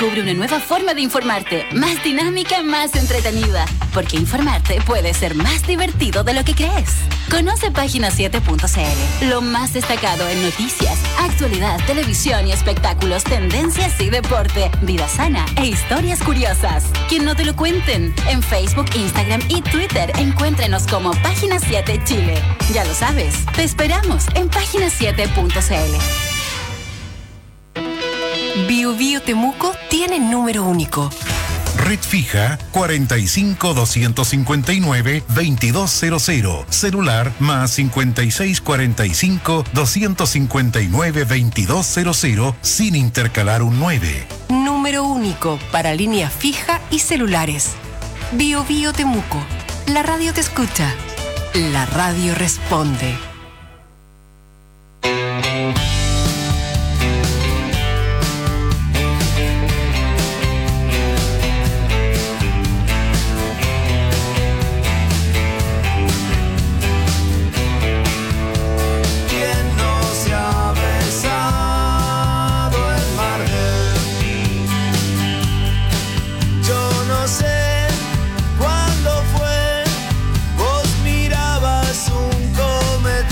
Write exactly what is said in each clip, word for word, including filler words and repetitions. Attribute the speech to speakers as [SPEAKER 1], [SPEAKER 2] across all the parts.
[SPEAKER 1] Descubre una nueva forma de informarte, más dinámica, más entretenida. Porque informarte puede ser más divertido de lo que crees. Conoce página siete punto c l, lo más destacado en noticias, actualidad, televisión y espectáculos, tendencias y deporte, vida sana e historias curiosas. Que no te lo cuenten. En Facebook, Instagram y Twitter encuéntrenos como Página siete Chile. Ya lo sabes, te esperamos en página siete punto c l.
[SPEAKER 2] Bio Bio Temuco tiene número único.
[SPEAKER 3] Red fija cuarenta y cinco, doscientos cincuenta y nueve, veintidós cero cero. Celular más cincuenta y seis, cuarenta y cinco, doscientos cincuenta y nueve, veintidós cero cero sin intercalar un nueve.
[SPEAKER 2] Número único para línea fija y celulares. Bio Bio Temuco. La radio te escucha. La radio responde.
[SPEAKER 4] Cuándo fue, vos mirabas un cometa.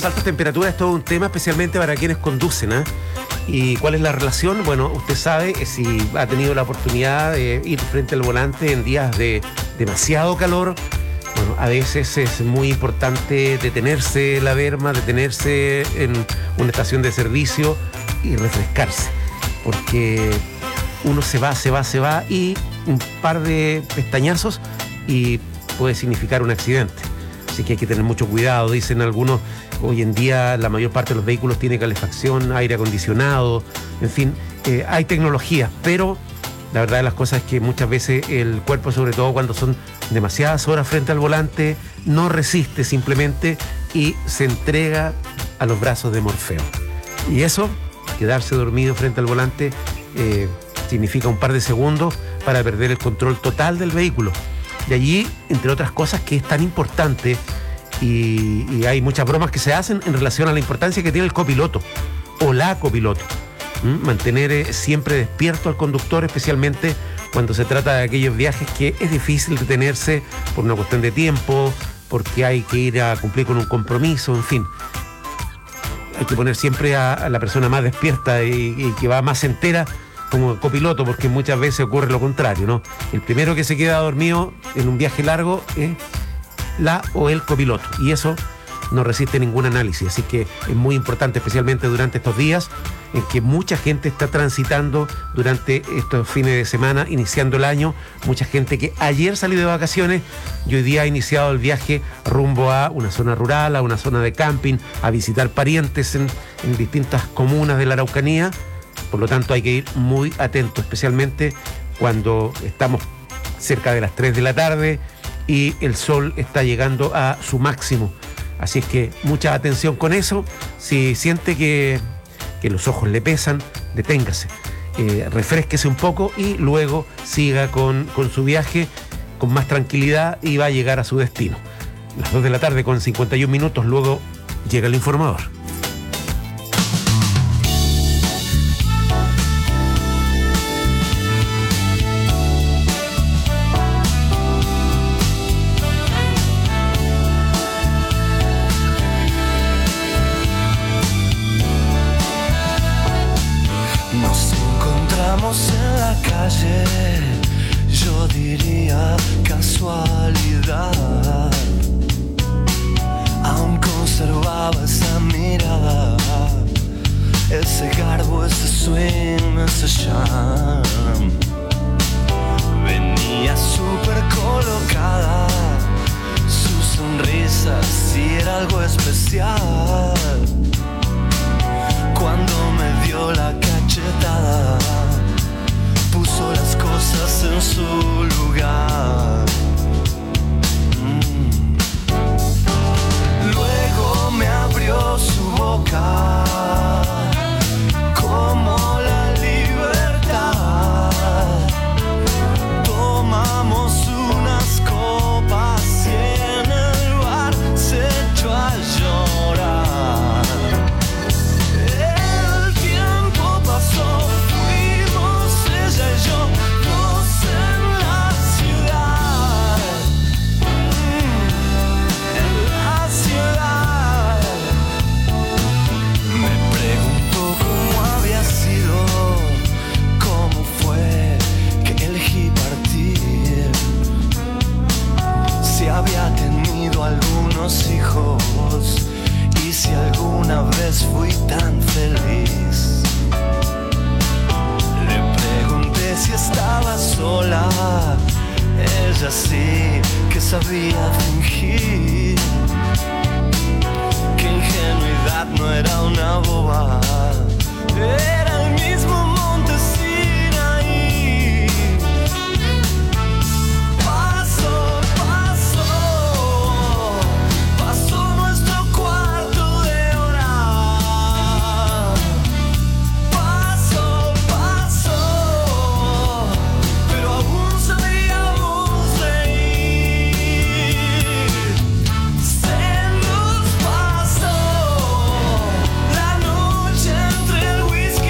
[SPEAKER 4] altas temperaturas es todo un tema, especialmente para quienes conducen, ¿eh? ¿Y cuál es la relación? Bueno, usted sabe, eh, si ha tenido la oportunidad de ir frente al volante en días de demasiado calor, bueno, a veces es muy importante detenerse en la berma, detenerse en una estación de servicio y refrescarse, porque uno se va, se va, se va y un par de pestañazos y puede significar un accidente. Así que hay que tener mucho cuidado. Dicen algunos, hoy en día la mayor parte de los vehículos tiene calefacción, aire acondicionado, en fin, eh, hay tecnología, pero la verdad de las cosas es que muchas veces el cuerpo, sobre todo cuando son demasiadas horas frente al volante, no resiste simplemente y se entrega a los brazos de Morfeo. Y eso, quedarse dormido frente al volante, eh, significa un par de segundos para perder el control total del vehículo. Y allí, entre otras cosas, que es tan importante, y, y hay muchas bromas que se hacen en relación a la importancia que tiene el copiloto o la copiloto. ¿Mm? Mantener eh, siempre despierto al conductor, especialmente cuando se trata de aquellos viajes que es difícil detenerse por una cuestión de tiempo, porque hay que ir a cumplir con un compromiso, en fin. Hay que poner siempre a, a la persona más despierta y, y que va más entera como copiloto, porque muchas veces ocurre lo contrario, ¿no? El primero que se queda dormido en un viaje largo es la o el copiloto, y eso no resiste ningún análisis. Así que es muy importante, especialmente durante estos días en que mucha gente está transitando durante estos fines de semana, iniciando el año, mucha gente que ayer salió de vacaciones y hoy día ha iniciado el viaje rumbo a una zona rural, a una zona de camping, a visitar parientes en, en distintas comunas de la Araucanía. Por lo tanto, hay que ir muy atentos, especialmente cuando estamos cerca de las tres de la tarde y el sol está llegando a su máximo. Así es que mucha atención con eso. Si siente que, que los ojos le pesan, deténgase, eh, refrésquese un poco y luego siga con, con su viaje con más tranquilidad y va a llegar a su destino. Las dos de la tarde con cincuenta y un minutos, luego llega el informador.
[SPEAKER 5] En la calle, yo diría casualidad. Aún conservaba esa mirada, ese garbo, ese swing, ese charm. Venía súper colocada, su sonrisa sí era algo especial. Cuando me dio la cachetada, puso las cosas en su lugar. Mm. Luego me abrió su boca como la libertad. Tomamos unas copas y en el bar se echó a llorar. El tiempo pasó, yo, dos en la ciudad, en la ciudad. Me preguntó cómo había sido, cómo fue que elegí partir, si había tenido algunos hijos y si alguna vez fui tan feliz. Si estaba sola, ella sí que sabía fingir, que ingenuidad no era una boba, era el mismo monte Sinaí. Pasó, pasó, pasó nuestro cuarto de hora. Pasó, pasó, pero aún sabíamos reír. Se nos pasó la noche entre el whisky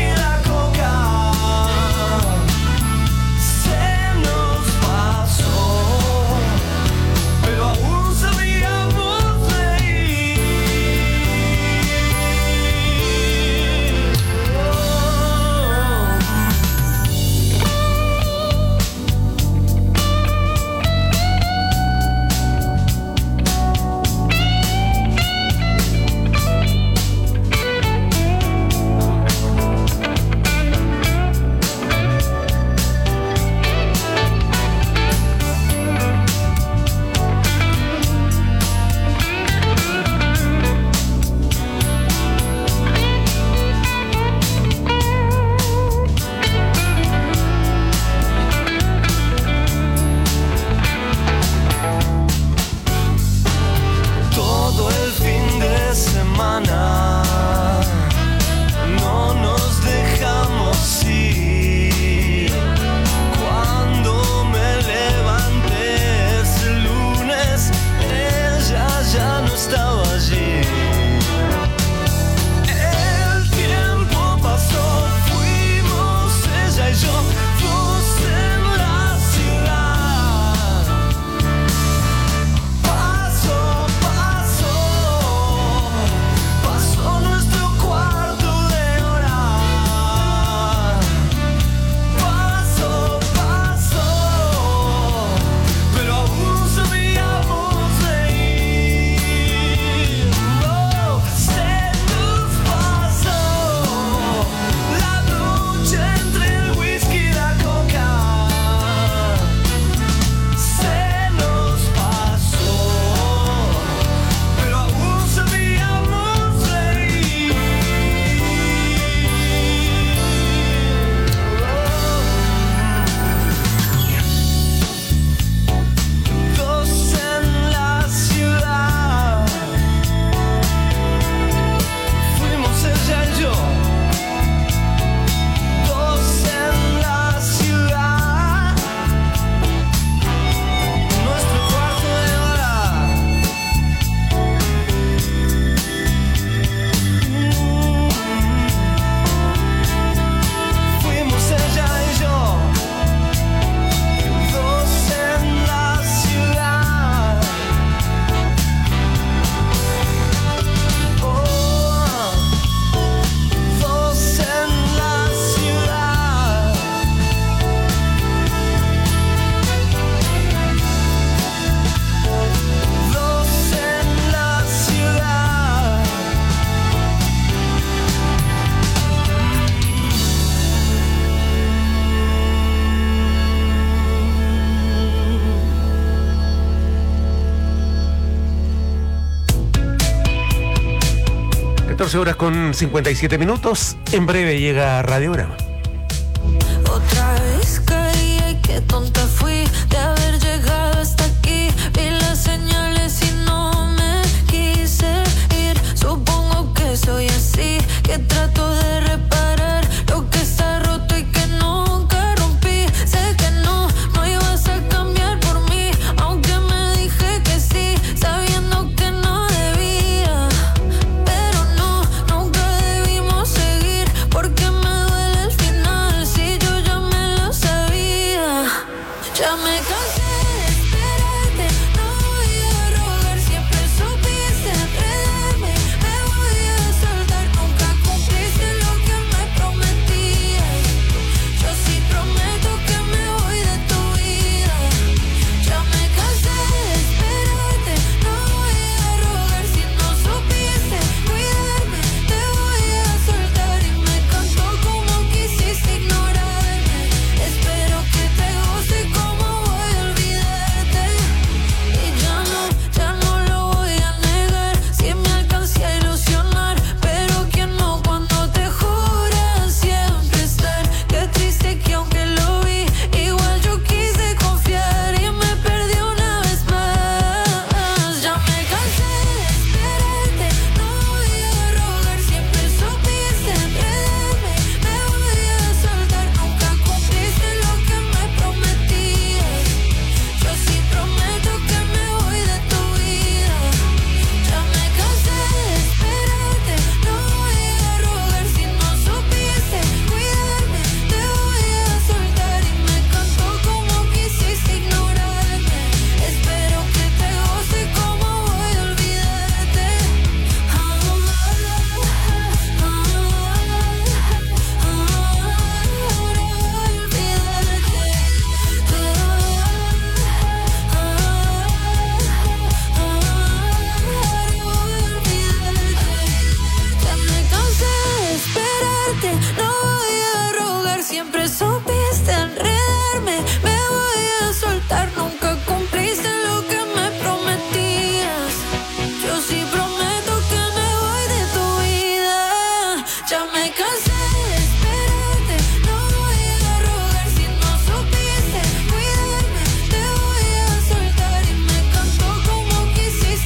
[SPEAKER 4] catorce horas con cincuenta y siete minutos. En breve llega Radiograma.
[SPEAKER 6] Otra vez caí, ay, qué tonta fui de haber llegado hasta aquí. Vi las señales y no me quise ir. Supongo que soy así, que trato de reparar lo que está roto y que nunca rompí. Sé que no, no ibas a cambiar por mí, aunque me dije que sí, sabiendo que no debía. Pero no, nunca debimos seguir, porque me duele el final, si yo ya me lo sabía. Ya me cansé de esperarte, no voy a rogar, siempre supiste enredarme. Me voy a soltar, nunca cumpliste lo que me prometías. Yo sí prometo que me voy de tu vida. Ya me cansé de esperarte, no voy a rogar, si no supiste cuidarme. Te voy a soltar y me encantó como quisiste ignorarme. Espero que te guste como voy a olvidarte. Y ya no, ya no lo voy a negar, si me alcancé a ilusionar. Pero quien no cuando te jura siempre estar. Qué triste que aunque lo vi, igual yo quise confiar y me perdí una vez más. Ya me cansé de esperarte, no voy a rogar, siempre supiste enredarme. Me voy a soltar, nunca cumpliste lo que me prometías. Yo sí prometo que me voy de tu vida. Ya me cansé de esperarte, no voy a rogar, si no supiste cuidarme. Te voy a soltar y me encantó como quisiste ignorarme. Espero que te guste como voy a olvidarte. Ya me cansé de esperarte, no voy a rogar, siempre supiste enredarme. Me voy a soltar, nunca cumpliste lo que me prometías. Yo sí prometo que me voy de tu vida. Ya me cansé